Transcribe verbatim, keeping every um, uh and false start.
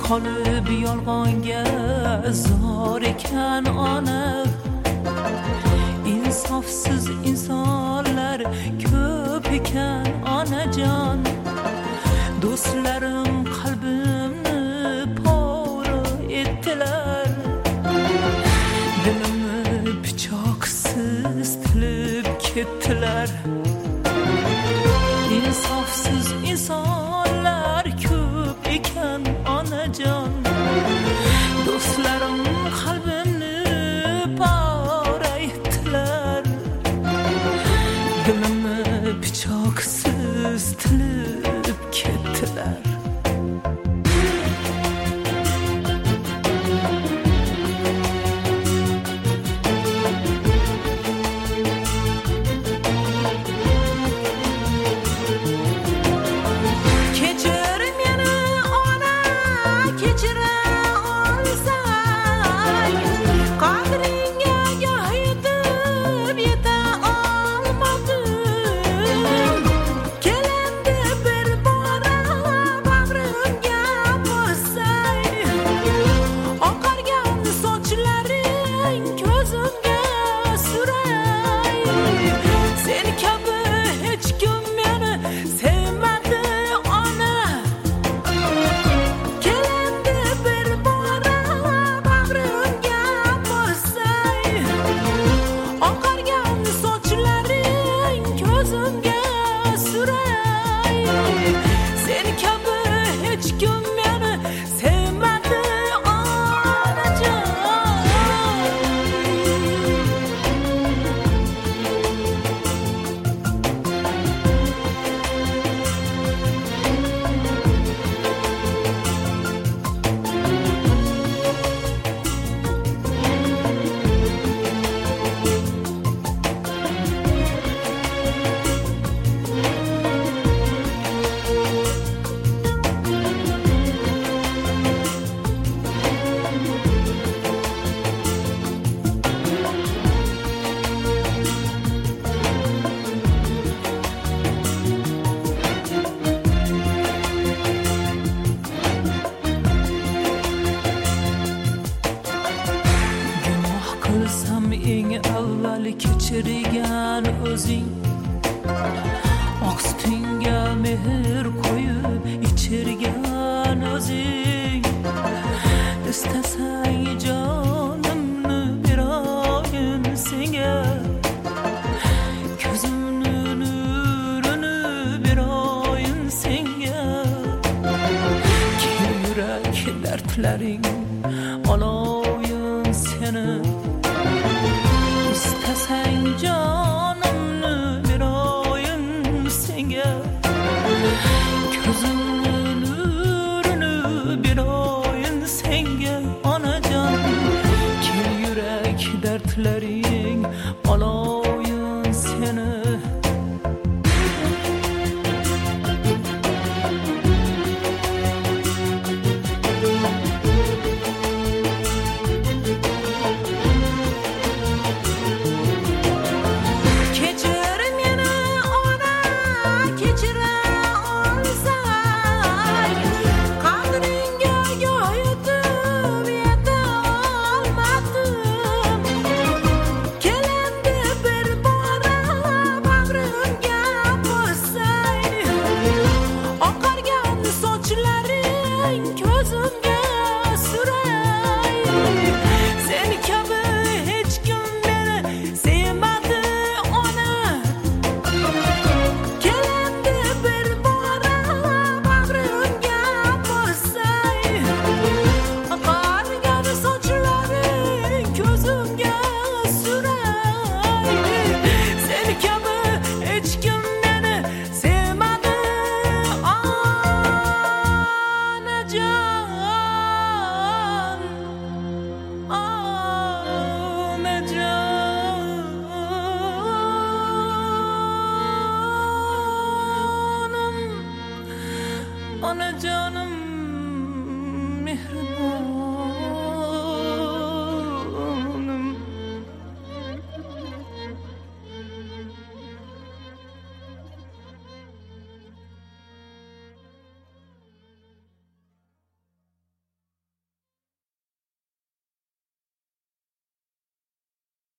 qolib yolg'onga zor ekan ona. Insofsiz insonlar ko'p ekan onajon. Do'stlarim qalbimni pora etdilar. Dilimni pichoqsiz tilib ketdilar. Insofsiz insonlar ko'p ekan onajon. Do'stlarim qalbimni pora etdilar. Dilimni pichoqsiz tilib ketdilar. Eng avval kechirgan o'zing, oqsutingga mehr qo'yib ichirgan o'zing. Istasang jonimni beroyin senga, ko'zimni nurini beroyin senga. Keng yurak dardlaring olovyin seni. İstesen canımni beroyin senga, ko'zimni nurini beroyin senga onajon. Keng yurak dardlaring olovyin seni. Ona canım